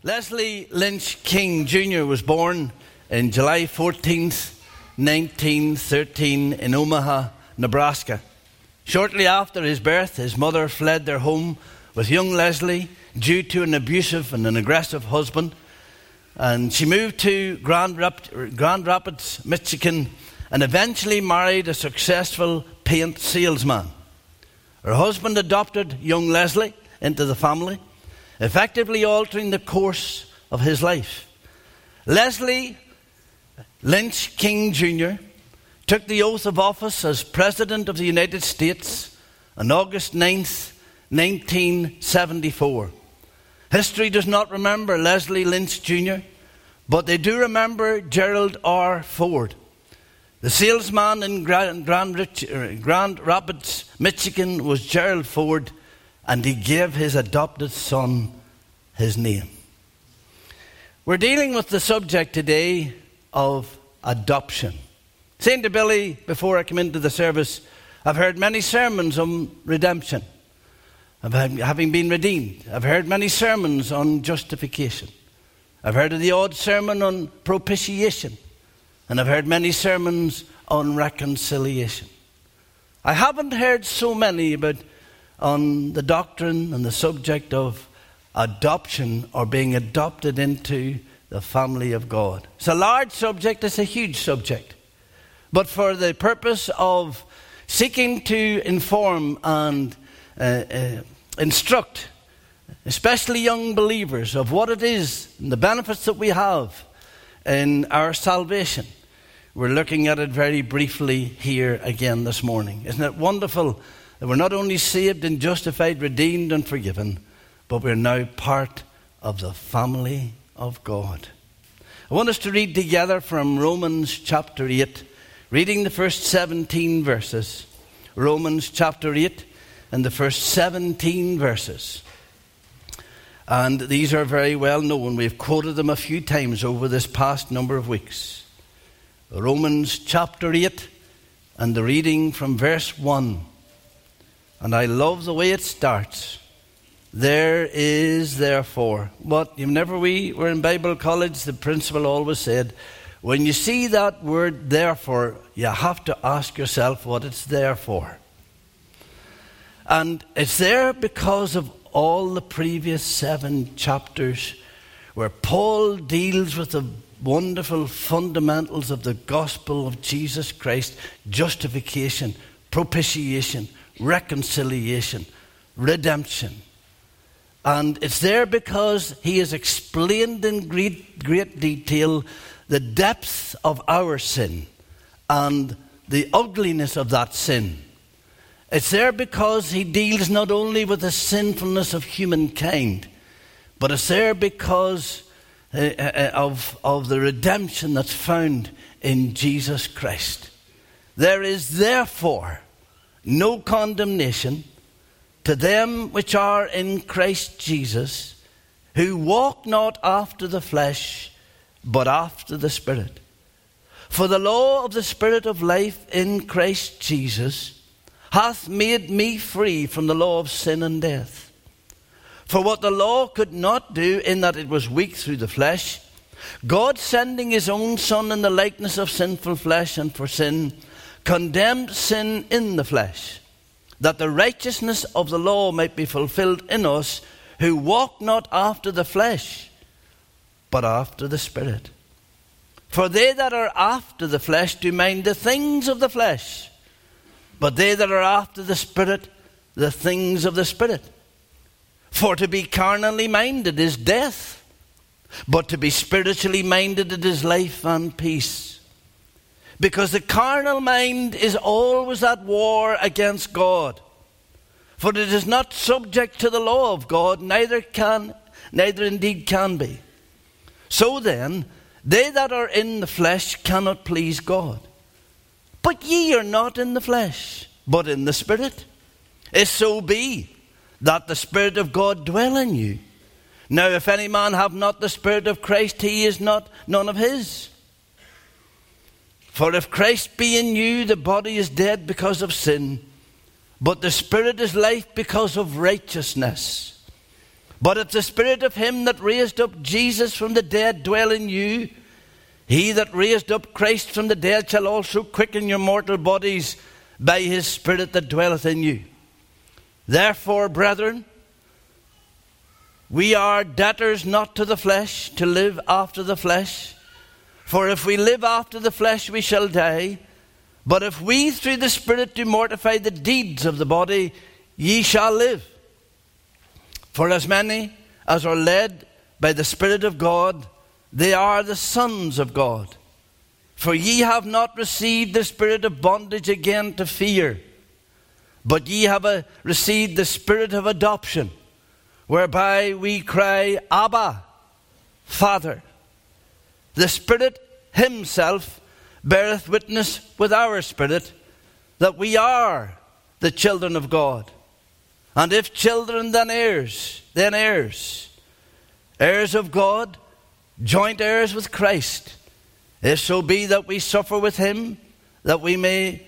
Leslie Lynch King Jr. was born in July 14th, 1913 in Omaha, Nebraska. Shortly after his birth, his mother fled their home with young Leslie due to an abusive and an aggressive husband. And she moved to Grand Rapids, Michigan, and eventually married a successful paint salesman. Her husband adopted young Leslie into the family, effectively altering the course of his life. Leslie Lynch King Jr. took the oath of office as President of the United States on August 9th, 1974. History does not remember Leslie Lynch Jr., but they do remember Gerald R. Ford. The salesman in Grand Rapids, Michigan was Gerald Ford, and he gave his adopted son his name. We're dealing with the subject today of adoption. Saying to Billy before I come into the service, I've heard many sermons on redemption, having been redeemed. I've heard many sermons on justification. I've heard of the odd sermon on propitiation. And I've heard many sermons on reconciliation. I haven't heard so many on the doctrine and the subject of adoption or being adopted into the family of God. It's a large subject, it's a huge subject. But for the purpose of seeking to inform and instruct, especially young believers, of what it is and the benefits that we have in our salvation, we're looking at it very briefly here again this morning. Isn't it wonderful that we're not only saved and justified, redeemed and forgiven, but we're now part of the family of God. I want us to read together from Romans chapter 8, reading the first 17 verses. Romans chapter 8 and the first 17 verses. And these are very well known. We've quoted them a few times over this past number of weeks. Romans chapter 8 and the reading from verse 1. And I love the way it starts. There is therefore. But whenever we were in Bible college, the principal always said, when you see that word therefore, you have to ask yourself what it's there for. And it's there because of all the previous 7 chapters where Paul deals with the wonderful fundamentals of the gospel of Jesus Christ: justification, propitiation, reconciliation, redemption. And it's there because he has explained in great detail the depth of our sin and the ugliness of that sin. It's there because he deals not only with the sinfulness of humankind, but it's there because of the redemption that's found in Jesus Christ. There is therefore no condemnation to them which are in Christ Jesus, who walk not after the flesh, but after the Spirit. For the law of the Spirit of life in Christ Jesus hath made me free from the law of sin and death. For what the law could not do, in that it was weak through the flesh, God sending his own Son in the likeness of sinful flesh, and for sin, condemned sin in the flesh, that the righteousness of the law might be fulfilled in us, who walk not after the flesh, but after the Spirit. For they that are after the flesh do mind the things of the flesh, but they that are after the Spirit, the things of the Spirit. For to be carnally minded is death, but to be spiritually minded it is life and peace. Because the carnal mind is always at war against God. For it is not subject to the law of God, neither indeed can be. So then, they that are in the flesh cannot please God. But ye are not in the flesh, but in the Spirit. If so be that the Spirit of God dwell in you. Now if any man have not the Spirit of Christ, he is not none of his. For if Christ be in you, the body is dead because of sin, but the Spirit is life because of righteousness. But if the Spirit of him that raised up Jesus from the dead dwell in you, he that raised up Christ from the dead shall also quicken your mortal bodies by his Spirit that dwelleth in you. Therefore, brethren, we are debtors not to the flesh, to live after the flesh. For if we live after the flesh, we shall die. But if we through the Spirit do mortify the deeds of the body, ye shall live. For as many as are led by the Spirit of God, they are the sons of God. For ye have not received the spirit of bondage again to fear, but ye have received the Spirit of adoption, whereby we cry, Abba, Father. The Spirit himself beareth witness with our spirit that we are the children of God. And if children, then heirs, heirs of God, joint heirs with Christ, if so be that we suffer with him, that we may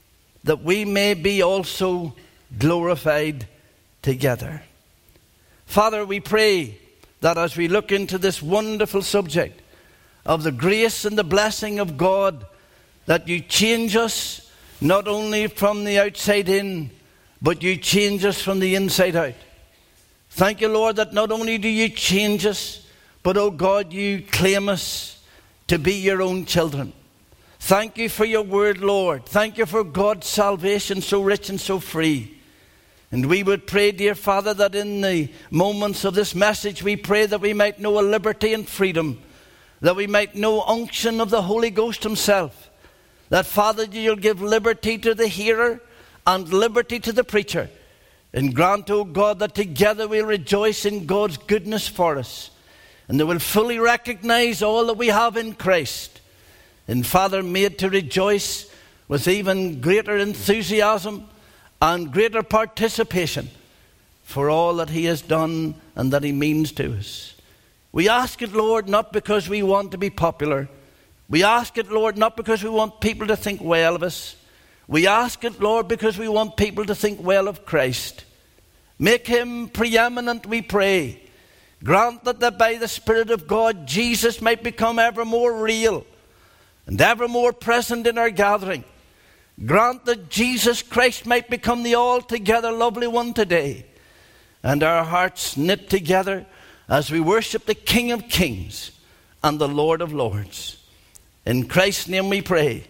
be also glorified together. Father, we pray that as we look into this wonderful subject of the grace and the blessing of God, that you change us not only from the outside in, but you change us from the inside out. Thank you, Lord, that not only do you change us, but, oh God, you claim us to be your own children. Thank you for your word, Lord. Thank you for God's salvation, so rich and so free. And we would pray, dear Father, that in the moments of this message, we pray that we might know a liberty and freedom, that we might know unction of the Holy Ghost himself. That, Father, you'll give liberty to the hearer and liberty to the preacher. And grant, O God, that together we'll rejoice in God's goodness for us. And that we'll fully recognize all that we have in Christ. And, Father, made to rejoice with even greater enthusiasm and greater participation for all that he has done and that he means to us. We ask it, Lord, not because we want to be popular. We ask it, Lord, not because we want people to think well of us. We ask it, Lord, because we want people to think well of Christ. Make him preeminent, we pray. Grant that by the Spirit of God, Jesus might become ever more real and ever more present in our gathering. Grant that Jesus Christ might become the altogether lovely one today, and our hearts knit together as we worship the King of Kings and the Lord of Lords. In Christ's name we pray.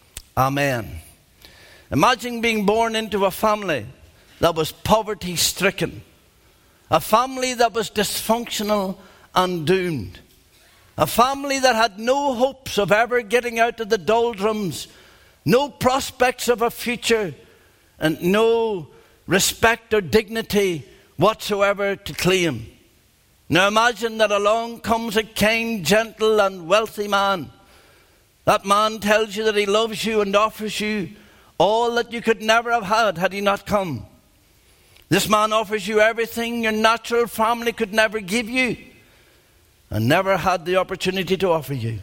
Amen. Imagine being born into a family that was poverty-stricken, a family that was dysfunctional and doomed, a family that had no hopes of ever getting out of the doldrums, no prospects of a future, and no respect or dignity whatsoever to claim. Now imagine that along comes a kind, gentle, and wealthy man. That man tells you that he loves you and offers you all that you could never have had he not come. This man offers you everything your natural family could never give you and never had the opportunity to offer you.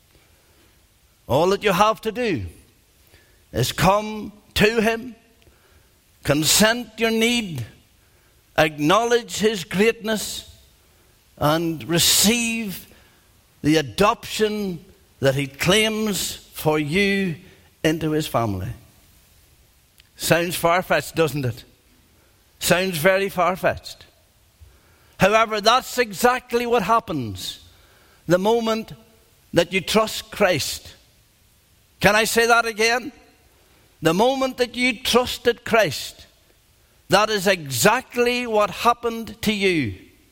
All that you have to do is come to him, consent your need, acknowledge his greatness, and receive the adoption that he claims for you into his family. Sounds far-fetched, doesn't it? Sounds very far-fetched. However, that's exactly what happens the moment that you trust Christ. Can I say that again? The moment that you trusted Christ, that is exactly what happened to you.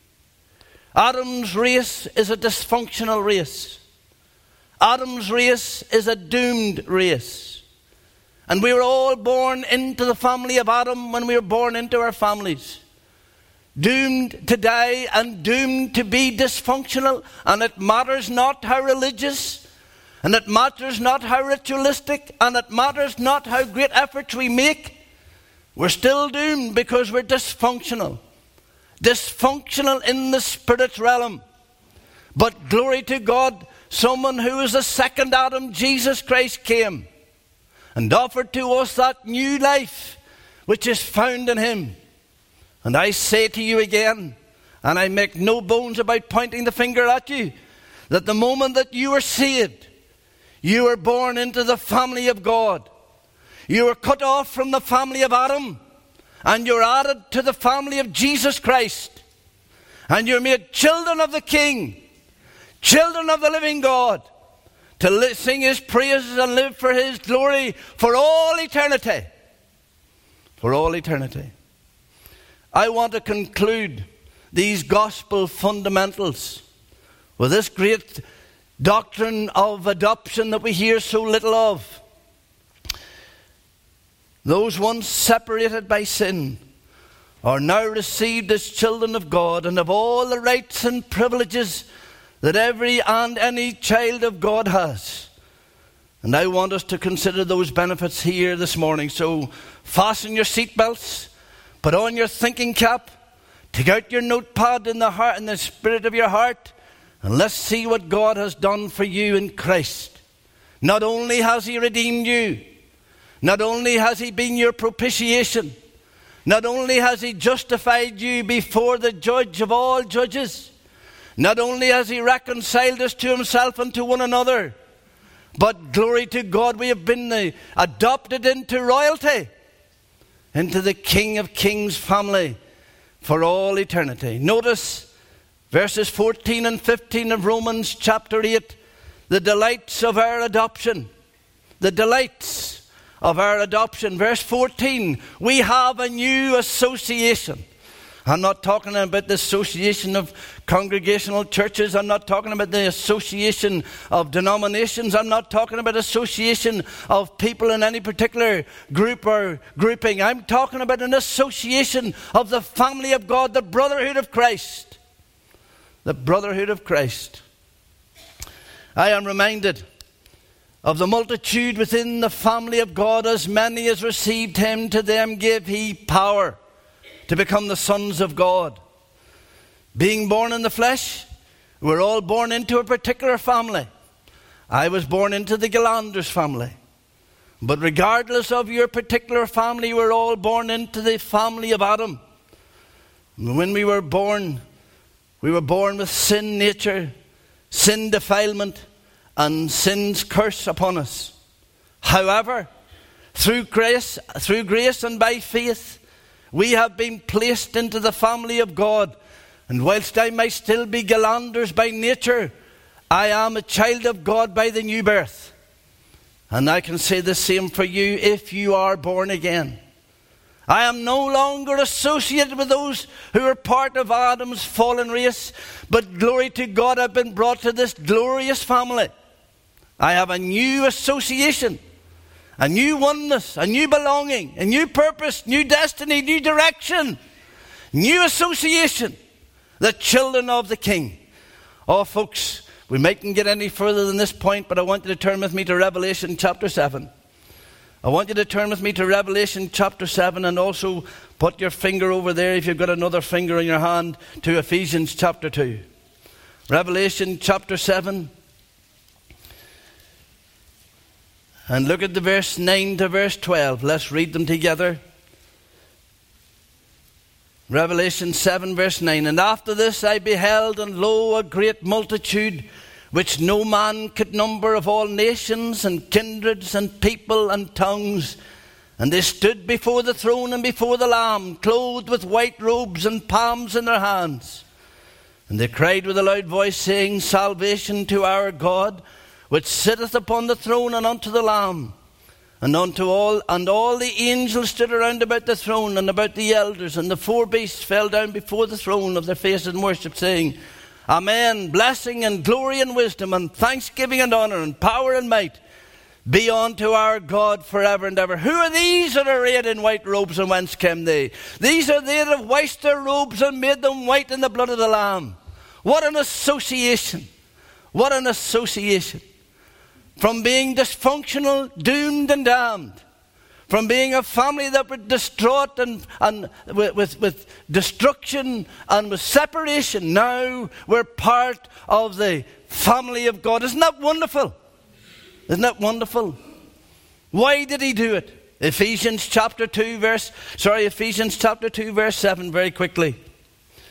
Adam's race is a dysfunctional race. Adam's race is a doomed race. And we were all born into the family of Adam when we were born into our families. Doomed to die and doomed to be dysfunctional. And it matters not how religious, and it matters not how ritualistic, and it matters not how great efforts we make. We're still doomed because we're dysfunctional. Dysfunctional in the spirit realm. But glory to God, someone who is the second Adam, Jesus Christ, came and offered to us that new life which is found in him. And I say to you again, And I make no bones about pointing the finger at you, that the moment that you were saved, you were born into the family of God. You were cut off from the family of Adam, and you're added to the family of Jesus Christ. And you're made children of the King, children of the living God, to sing His praises and live for His glory for all eternity. For all eternity. I want to conclude these gospel fundamentals with this great doctrine of adoption that we hear so little of. Those once separated by sin are now received as children of God and have all the rights and privileges that every and any child of God has. And I want us to consider those benefits here this morning. So fasten your seatbelts, put on your thinking cap, take out your notepad in the heart, in the spirit of your heart, and let's see what God has done for you in Christ. Not only has He redeemed you, not only has He been your propitiation, not only has He justified you before the judge of all judges, not only has He reconciled us to Himself and to one another, but glory to God, we have been adopted into royalty, into the King of Kings family for all eternity. Notice verses 14 and 15 of Romans chapter 8, the delights of our adoption. The delights of our adoption. Verse 14, we have a new association. I'm not talking about the association of congregational churches. I'm not talking about the association of denominations. I'm not talking about association of people in any particular group or grouping. I'm talking about an association of the family of God, the brotherhood of Christ. The brotherhood of Christ. I am reminded of the multitude within the family of God. As many as received Him, to them gave He power to become the sons of God. Being born in the flesh, we're all born into a particular family. I was born into the Galanders family. But regardless of your particular family, we're all born into the family of Adam. When we were born with sin nature, sin defilement, and sin's curse upon us. However, through grace and by faith, we have been placed into the family of God. And whilst I might still be Galanders by nature, I am a child of God by the new birth. And I can say the same for you if you are born again. I am no longer associated with those who are part of Adam's fallen race, but glory to God, I've been brought to this glorious family. I have a new association, a new oneness, a new belonging, a new purpose, new destiny, new direction, new association, the children of the King. Oh, folks, we mightn't get any further than this point, but I want you to turn with me to Revelation chapter 7. I want you to turn with me to Revelation chapter 7, and also put your finger over there, if you've got another finger in your hand, to Ephesians chapter 2. Revelation chapter 7. And look at the verse 9 to verse 12. Let's read them together. Revelation 7 verse 9. And after this I beheld, and lo, a great multitude, which no man could number, of all nations and kindreds and people and tongues. And they stood before the throne and before the Lamb, clothed with white robes and palms in their hands. And they cried with a loud voice, saying, Salvation to our God, which sitteth upon the throne, and unto the Lamb. And all the angels stood around about the throne and about the elders, and the four beasts fell down before the throne of their faces and worshipped, saying, Amen. Blessing and glory and wisdom and thanksgiving and honor and power and might be unto our God forever and ever. Who are these that are arrayed in white robes, and whence came they? These are they that have washed their robes and made them white in the blood of the Lamb. What an association. What an association. From being dysfunctional, doomed and damned. From being a family that were distraught and with destruction and with separation, now we're part of the family of God. Isn't that wonderful? Isn't that wonderful? Why did He do it? Ephesians chapter 2 verse 7, very quickly.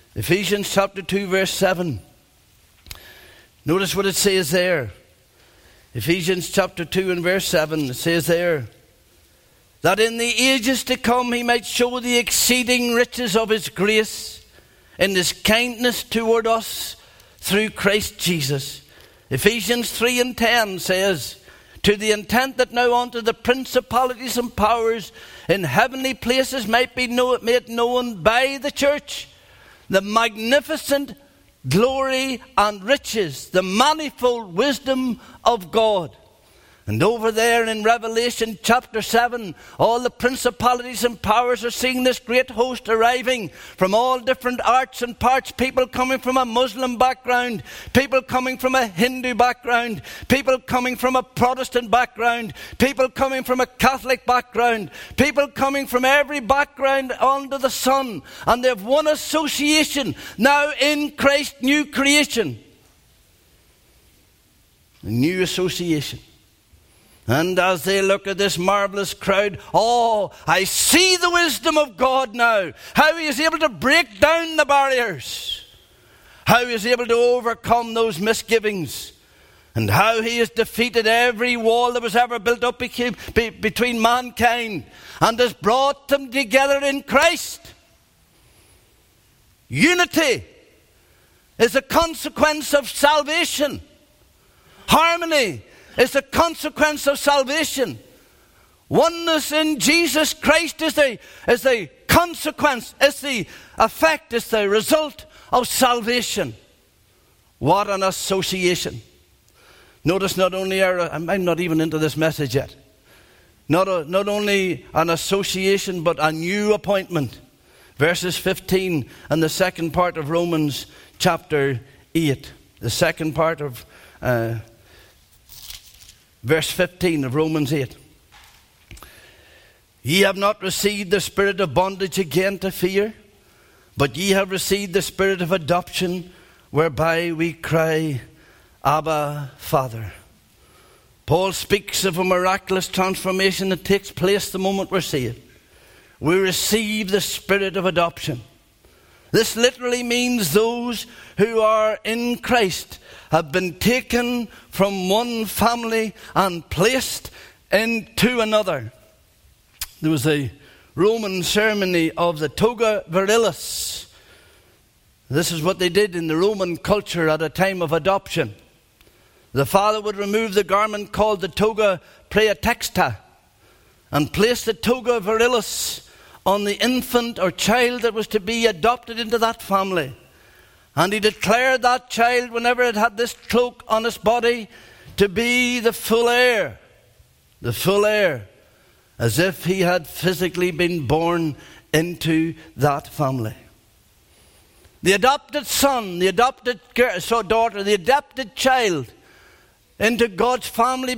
Ephesians chapter 2 verse 7. Notice what it says there. Ephesians chapter 2 and verse 7. It says there, that in the ages to come he might show the exceeding riches of his grace in his kindness toward us through Christ Jesus. Ephesians 3 and 10 says, to the intent that now unto the principalities and powers in heavenly places might be made known by the church the magnificent glory and riches, the manifold wisdom of God. And over there in Revelation chapter 7, all the principalities and powers are seeing this great host arriving from all different arts and parts. People coming from a Muslim background, people coming from a Hindu background, people coming from a Protestant background, people coming from a Catholic background, people coming from every background under the sun. And they have one association now in Christ, new creation. A new association. And as they look at this marvelous crowd, oh, I see the wisdom of God now. How he is able to break down the barriers. How he is able to overcome those misgivings. And how he has defeated every wall that was ever built up between mankind. And has brought them together in Christ. Unity is a consequence of salvation. Harmony is a consequence of salvation. Oneness in Jesus Christ is the consequence, is the effect, is the result of salvation. What an association. Notice not only I'm not even into this message yet. Not only an association, but a new appointment. Verses 15 and the second part of Romans chapter 8. The second part of verse 15 of Romans 8. Ye have not received the spirit of bondage again to fear, but ye have received the spirit of adoption, whereby we cry, Abba, Father. Paul speaks of a miraculous transformation that takes place the moment we're saved. We receive the spirit of adoption. This literally means those who are in Christ have been taken from one family and placed into another. There was a Roman ceremony of the toga virilis. This is what they did in the Roman culture at a time of adoption. The father would remove the garment called the toga praetexta and place the toga virilis on the infant or child that was to be adopted into that family. And he declared that child, whenever it had this cloak on its body, to be the full heir, as if he had physically been born into that family. The adopted son, the adopted daughter, the adopted child into God's family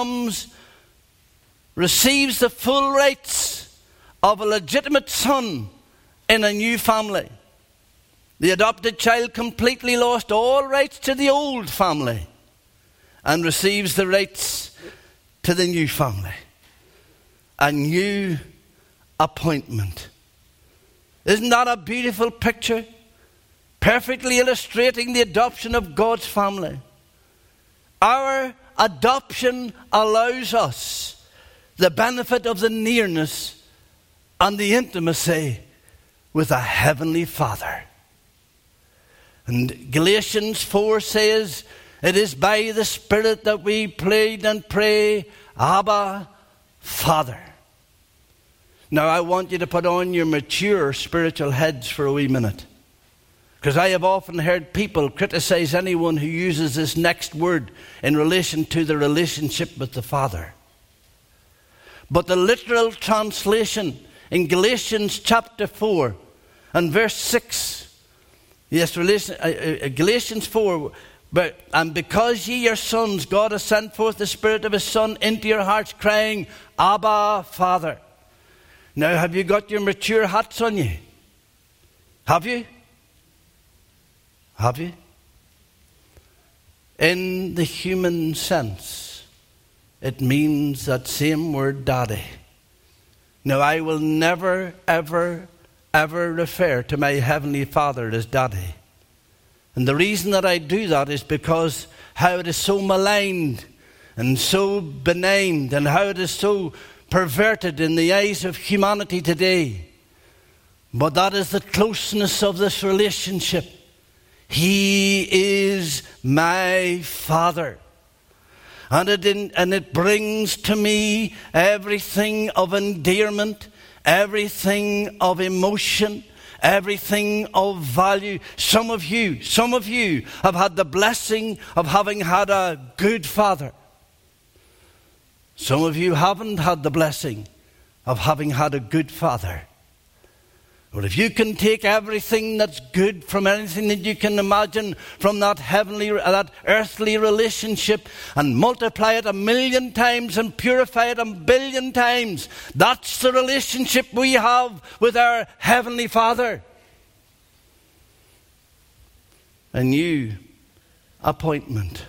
receives the full rights of a legitimate son in a new family. The adopted child completely lost all rights to the old family and receives the rights to the new family. A new appointment. Isn't that a beautiful picture? Perfectly illustrating the adoption of God's family. Our adoption allows us the benefit of the nearness and the intimacy with a heavenly Father. And Galatians 4 says, it is by the Spirit that we plead and pray, Abba, Father. Now I want you to put on your mature spiritual heads for a wee minute. Because I have often heard people criticize anyone who uses this next word in relation to the relationship with the Father. But the literal translation in Galatians chapter 4 and verse 6, Galatians 4, and because ye are sons, God has sent forth the Spirit of His Son into your hearts, crying, Abba, Father. Now, have you got your mature hats on you? Have you? Have you? In the human sense, it means that same word, daddy. Now, I will never, ever, ever refer to my Heavenly Father as Daddy. And the reason that I do that is because how it is so maligned and so benign, and how it is so perverted in the eyes of humanity today. But that is the closeness of this relationship. He is my Father. And it brings to me everything of endearment, everything of emotion, everything of value. Some of you have had the blessing of having had a good father. Some of you haven't had the blessing of having had a good father. But if you can take everything that's good from anything that you can imagine from that earthly relationship and multiply it 1,000,000 times and purify it 1,000,000,000 times, that's the relationship we have with our Heavenly Father. A new appointment.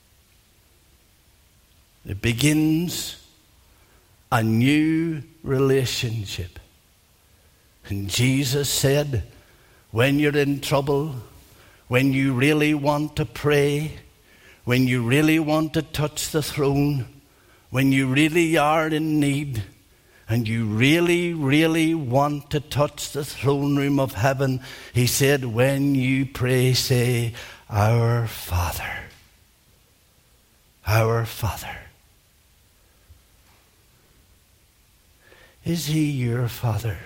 It begins a new relationship. And Jesus said, when you're in trouble, when you really want to pray, when you really want to touch the throne, when you really are in need, and you really, really want to touch the throne room of heaven, he said, when you pray, say, Our Father. Our Father. Is he your Father?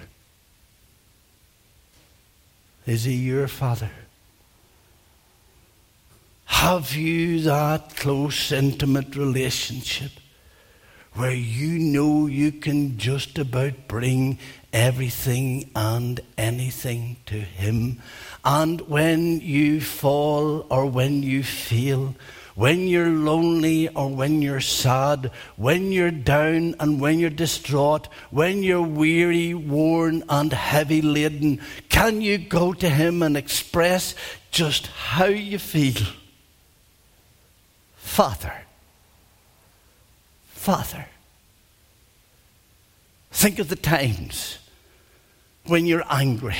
Is he your Father? Have you that close, intimate relationship where you know you can just about bring everything and anything to him? And when you fall or when you fail, when you're lonely or when you're sad, when you're down and when you're distraught, when you're weary, worn and heavy laden, can you go to him and express just how you feel? Father. Father. Think of the times when you're angry.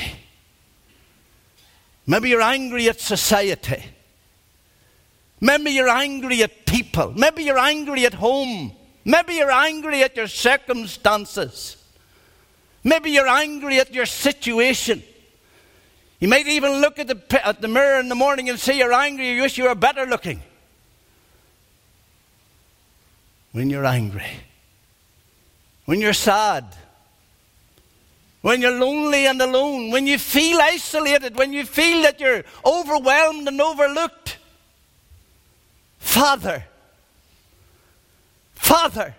Maybe you're angry at society. Maybe you're angry at people. Maybe you're angry at home. Maybe you're angry at your circumstances. Maybe you're angry at your situation. You might even look at the mirror in the morning and say you're angry. You wish you were better looking. When you're angry. When you're sad. When you're lonely and alone. When you feel isolated. When you feel that you're overwhelmed and overlooked. Father. Father.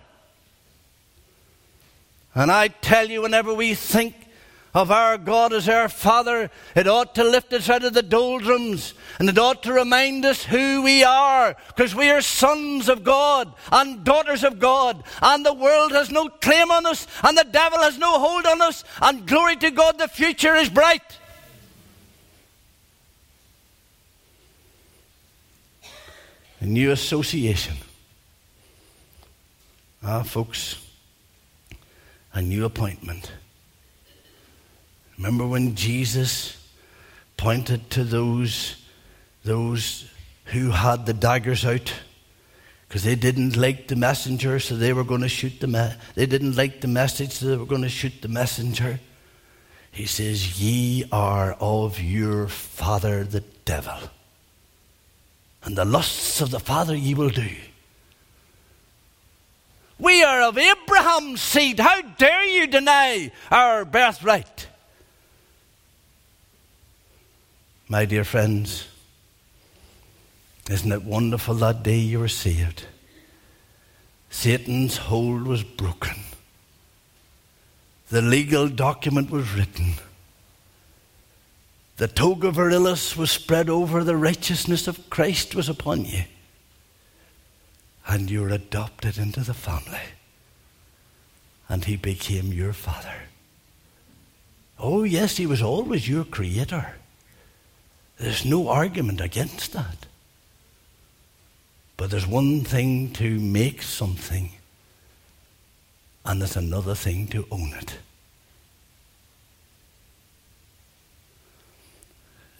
And I tell you, whenever we think of our God as our Father, it ought to lift us out of the doldrums, and it ought to remind us who we are, because we are sons of God and daughters of God, and the world has no claim on us, and the devil has no hold on us, and glory to God, the future is bright. A new association. Folks, a new appointment. Remember when Jesus pointed to those who had the daggers out because they didn't like the messenger, so they were going to shoot they didn't like the message, so they were going to shoot the messenger. He says, ye are of your father the devil, and the lusts of the father ye will do. We are of Abraham's seed. How dare you deny our birthright? My dear friends, isn't it wonderful that day you were saved? Satan's hold was broken. The legal document was written. The toga virilis was spread over. The righteousness of Christ was upon you. And you were adopted into the family. And he became your father. Oh yes, he was always your creator. There's no argument against that. But there's one thing to make something, and there's another thing to own it.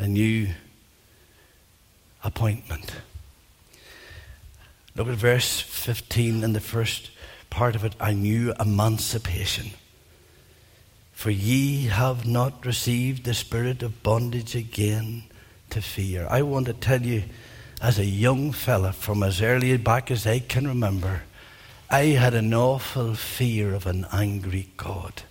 a new appointment. Look at verse 15 in the first part of it. A new emancipation. For ye have not received the spirit of bondage again to fear. I want to tell you, as a young fella, from as early back as I can remember, I had an awful fear of an angry God.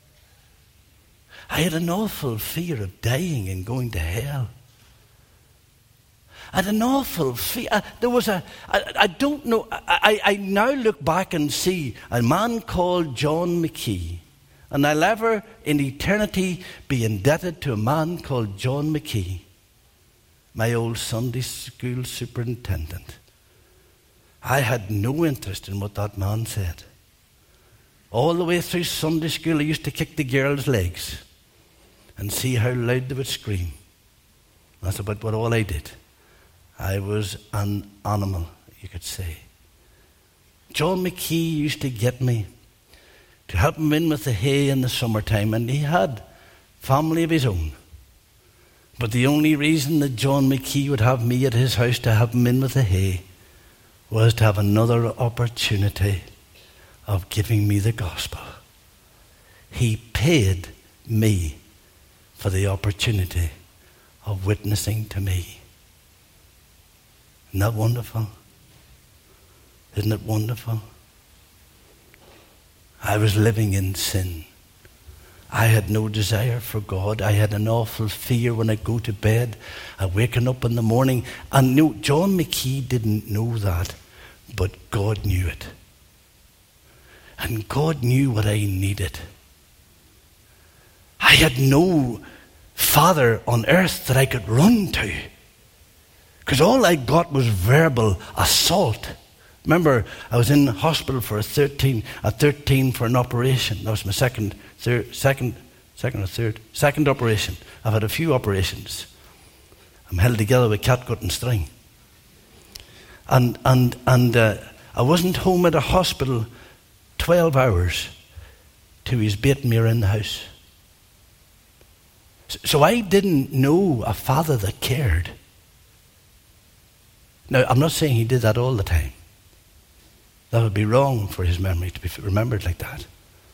I had an awful fear of dying and going to hell. I had an awful fear. I don't know, I now look back and see a man called John McKee, and I'll ever in eternity be indebted to a man called John McKee, my old Sunday school superintendent. I had no interest in what that man said. All the way through Sunday school, I used to kick the girls' legs and see how loud they would scream. That's about what all I did. I was an animal, you could say. John McKee used to get me to help him in with the hay in the summertime, and he had family of his own. But the only reason that John McKee would have me at his house to help him in with the hay was to have another opportunity of giving me the gospel. He paid me for the opportunity of witnessing to me. Isn't that wonderful? Isn't it wonderful? I was living in sin. I had no desire for God. I had an awful fear when I go to bed, waking up in the morning. And no, John McKee didn't know that, but God knew it. And God knew what I needed. I had no father on earth that I could run to, because all I got was verbal assault. Remember, I was in hospital for at 13 for an operation. That was my second operation. I've had a few operations. I'm held together with catgut and string. And I wasn't home at a hospital 12 hours till he was baiting me around the house. So I didn't know a father that cared. Now, I'm not saying he did that all the time. That would be wrong for his memory to be remembered like that.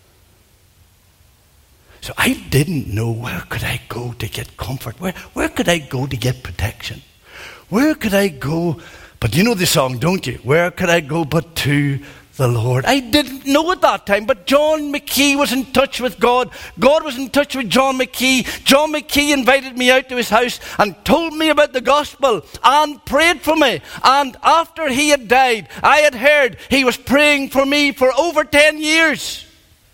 So I didn't know where could I go to get comfort. Where could I go to get protection? Where could I go? But you know the song, don't you? Where could I go but to the Lord? I didn't know at that time, but John McKee was in touch with God. God was in touch with John McKee. John McKee invited me out to his house and told me about the gospel and prayed for me. And after he had died, I had heard he was praying for me for over 10 years.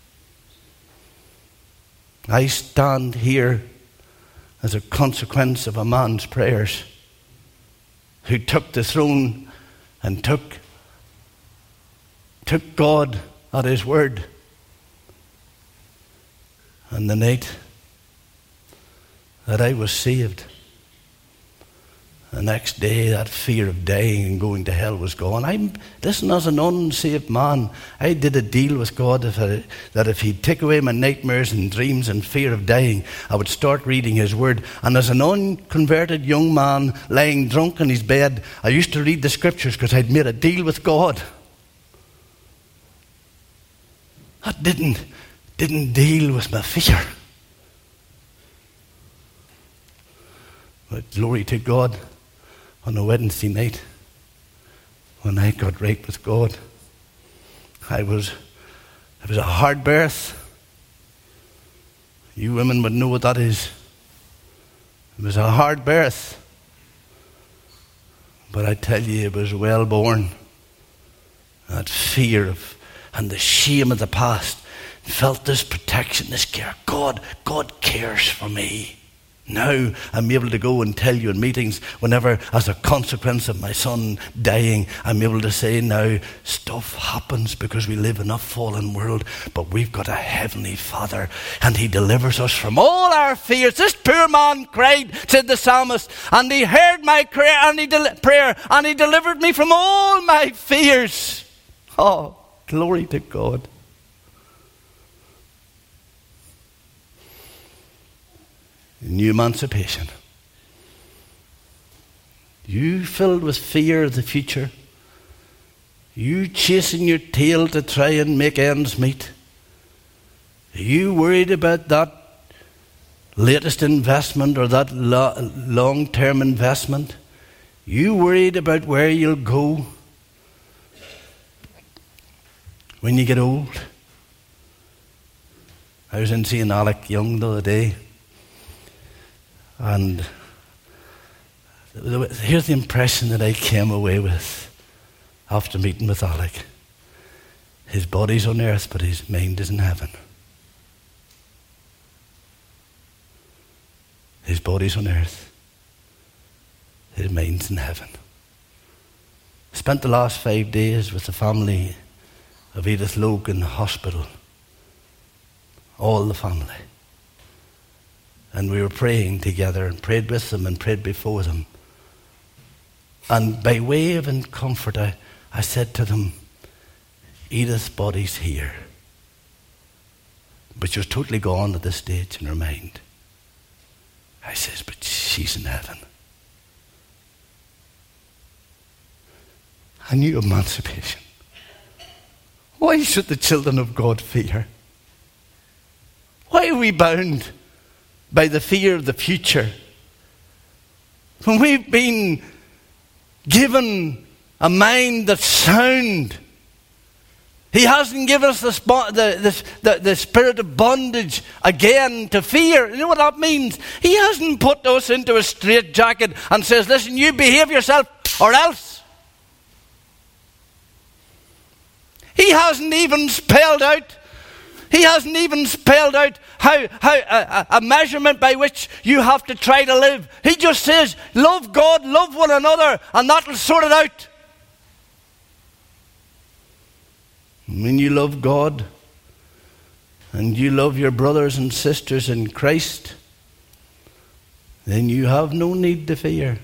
I stand here as a consequence of a man's prayers who took the throne and took God at his word. And the night that I was saved, the next day that fear of dying and going to hell was gone. Listen, as an unsaved man, I did a deal with God that if he'd take away my nightmares and dreams and fear of dying, I would start reading his word. And as an unconverted young man lying drunk in his bed, I used to read the scriptures because I'd made a deal with God. I didn't deal with my fear. But glory to God, on a Wednesday night, when I got right with God, it was a hard birth. You women would know what that is. It was a hard birth. But I tell you, it was well born. That fear and the shame of the past, felt this protection, this care. God cares for me. Now I'm able to go and tell you in meetings whenever, as a consequence of my son dying, I'm able to say now, stuff happens because we live in a fallen world, but we've got a heavenly Father and he delivers us from all our fears. This poor man cried, said the psalmist, and he heard my prayer and he delivered me from all my fears. Oh, glory to God. New emancipation. You filled with fear of the future? You chasing your tail to try and make ends meet? Are you worried about that latest investment or that long-term investment? You worried about where you'll go when you get old? I was in seeing Alec Young the other day, and here's the impression that I came away with after meeting with Alec. His body's on earth, but his mind is in heaven. His body's on earth, his mind's in heaven. Spent the last 5 days with the family of Edith Logan Hospital. All the family. And we were praying together and prayed with them and prayed before them. And by way of comfort, I said to them, Edith's body's here. But she was totally gone at this stage in her mind. I says, but she's in heaven. I knew emancipation. Why should the children of God fear? Why are we bound by the fear of the future when we've been given a mind that's sound? He hasn't given us the spirit of bondage again to fear. You know what that means? He hasn't put us into a straitjacket and says, listen, you behave yourself or else. He hasn't even spelled out how a measurement by which you have to try to live. He just says, love God, love one another, and that'll sort it out. When you love God and you love your brothers and sisters in Christ, then you have no need to fear.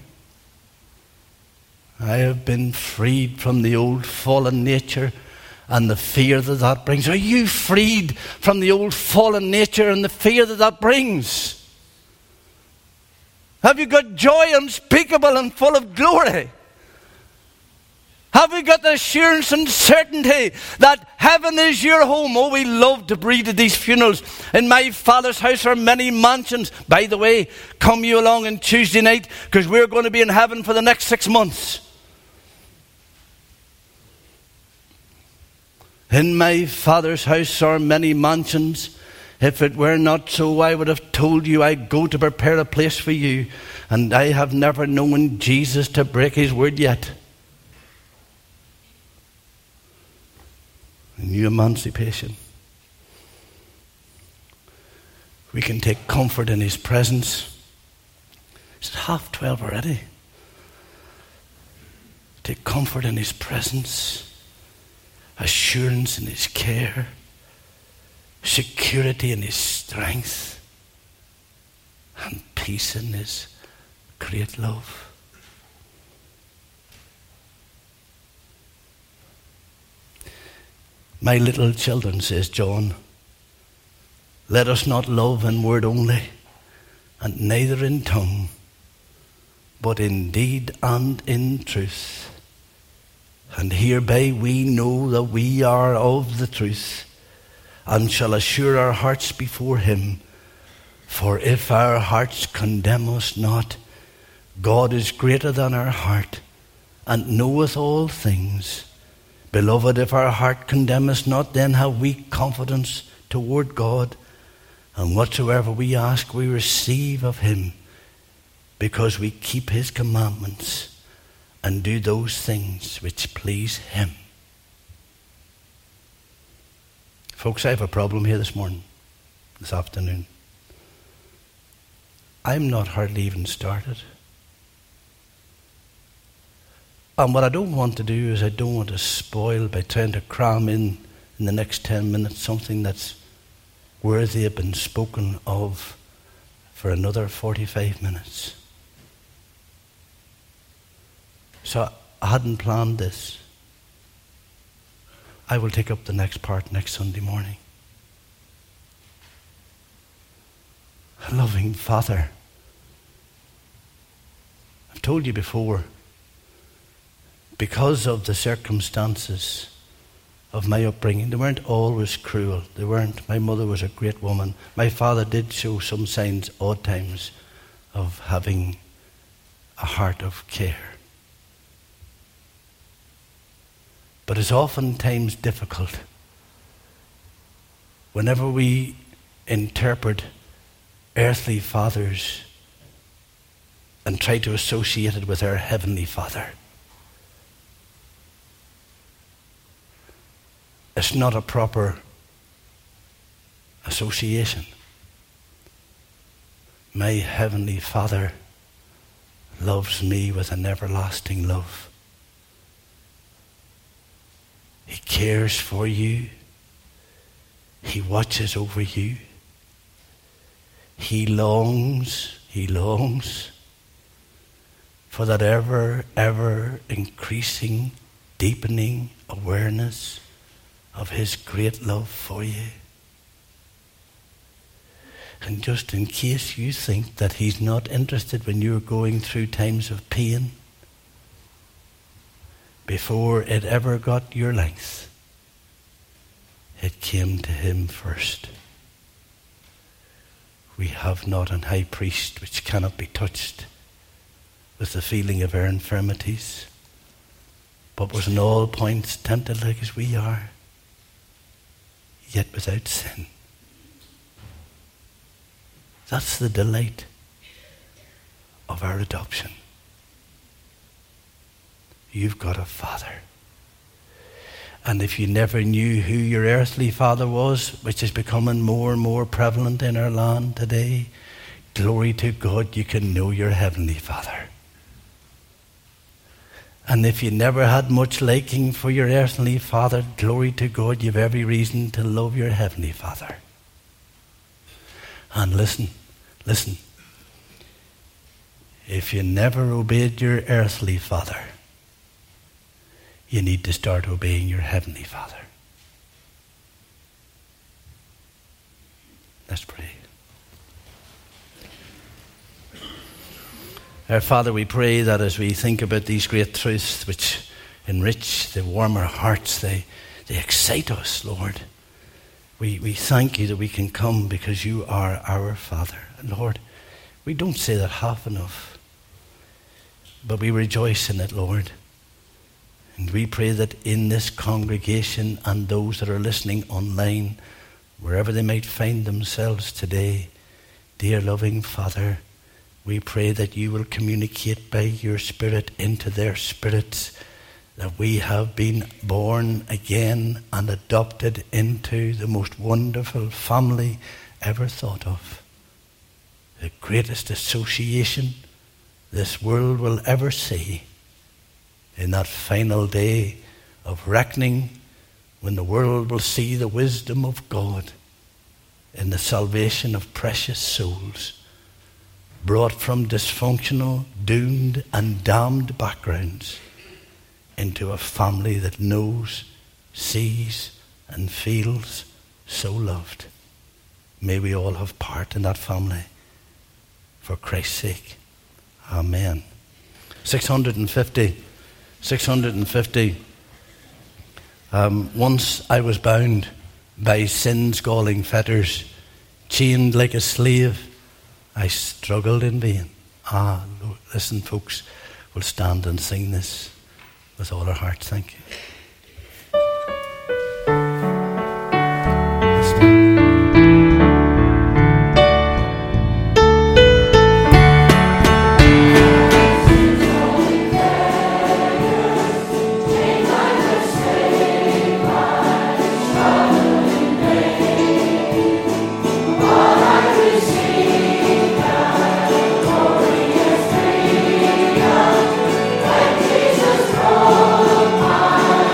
I have been freed from the old fallen nature and the fear that brings. Are you freed from the old fallen nature and the fear that brings? Have you got joy unspeakable and full of glory? Have we got the assurance and certainty that heaven is your home? Oh, we love to breathe at these funerals. In my Father's house are many mansions. By the way, come you along on Tuesday night, because we're going to be in heaven for the next 6 months. In my Father's house are many mansions. If it were not so, I would have told you I go to prepare a place for you. And I have never known Jesus to break his word yet. A new emancipation. We can take comfort in his presence. Is it 12:30 already? Take comfort in his presence. Assurance in his care. Security in his strength. And peace in his great love. My little children, says John, let us not love in word only, and neither in tongue, but in deed and in truth. And hereby we know that we are of the truth, and shall assure our hearts before him. For if our hearts condemn us not, God is greater than our heart, and knoweth all things. Beloved, if our heart condemn us not, then have we confidence toward God, and whatsoever we ask we receive of him, because we keep his commandments and do those things which please him. Folks, I have a problem here this afternoon. I'm not hardly even started. And what I don't want to do is I don't want to spoil by trying to cram in the next 10 minutes something that's worthy of being spoken of for another 45 minutes. So I hadn't planned this. I will take up the next part next Sunday morning. A loving Father. I've told you before, because of the circumstances of my upbringing. They weren't always cruel. They weren't. My mother was a great woman. My father did show some signs, odd times, of having a heart of care. But it's oftentimes difficult whenever we interpret earthly fathers and try to associate it with our heavenly Father. It's not a proper association. My heavenly Father loves me with an everlasting love. He cares for you. He watches over you. He longs for that ever increasing, deepening awareness of his great love for you. And just in case you think that he's not interested when you're going through times of pain, before it ever got your length, it came to him first. We have not an high priest which cannot be touched with the feeling of our infirmities, but was in all points tempted like as we are, yet without sin. That's the delight of our adoption. You've got a Father. And if you never knew who your earthly father was, which is becoming more and more prevalent in our land today, glory to God, you can know your heavenly Father. And if you never had much liking for your earthly father, glory to God, you've every reason to love your heavenly Father. And listen. If you never obeyed your earthly father, you need to start obeying your heavenly Father. Let's pray. Our Father, we pray that as we think about these great truths which enrich, they warm our hearts, they excite us, Lord. We thank you that we can come because you are our Father. And Lord, we don't say that half enough, but we rejoice in it, Lord. And we pray that in this congregation and those that are listening online, wherever they might find themselves today, dear loving Father, we pray that you will communicate by your Spirit into their spirits that we have been born again and adopted into the most wonderful family ever thought of. The greatest association this world will ever see. In that final day of reckoning, when the world will see the wisdom of God in the salvation of precious souls brought from dysfunctional, doomed and damned backgrounds into a family that knows, sees and feels so loved. May we all have part in that family for Christ's sake. Amen. 650. Once I was bound by sin's galling fetters, chained like a slave, I struggled in vain. Lord, listen, folks, we'll stand and sing this with all our hearts. Thank you. Jesus, oh, my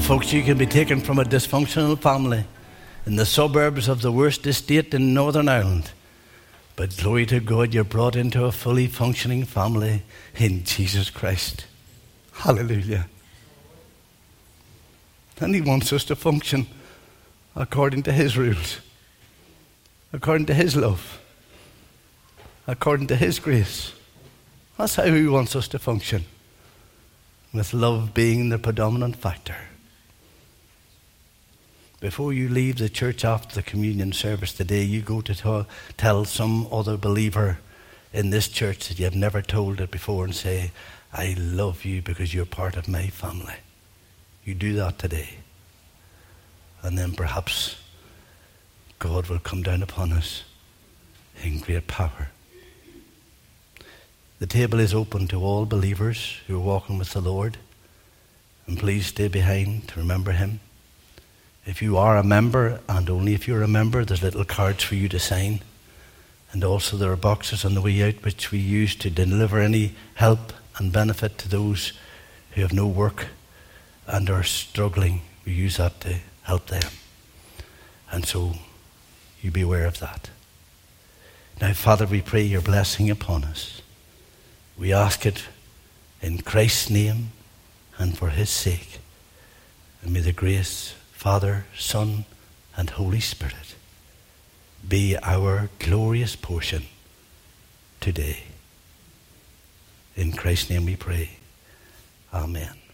Folks, you can be taken from a dysfunctional family in the suburbs of the worst estate in Northern Ireland. But glory to God, you're brought into a fully functioning family in Jesus Christ. Hallelujah. And He wants us to function according to His rules, according to His love, according to His grace. That's how He wants us to function, with love being the predominant factor. Before you leave the church after the communion service today, you go to tell some other believer in this church that you have never told it before and say, I love you because you're part of my family. You do that today. And then perhaps God will come down upon us in great power. The table is open to all believers who are walking with the Lord. And please stay behind to remember Him. If you are a member, and only if you're a member, there's little cards for you to sign. And also there are boxes on the way out which we use to deliver any help and benefit to those who have no work and are struggling. We use that to help them. And so you be aware of that. Now, Father, we pray your blessing upon us. We ask it in Christ's name and for His sake. And may the grace, Father, Son, and Holy Spirit be our glorious portion today. In Christ's name we pray. Amen.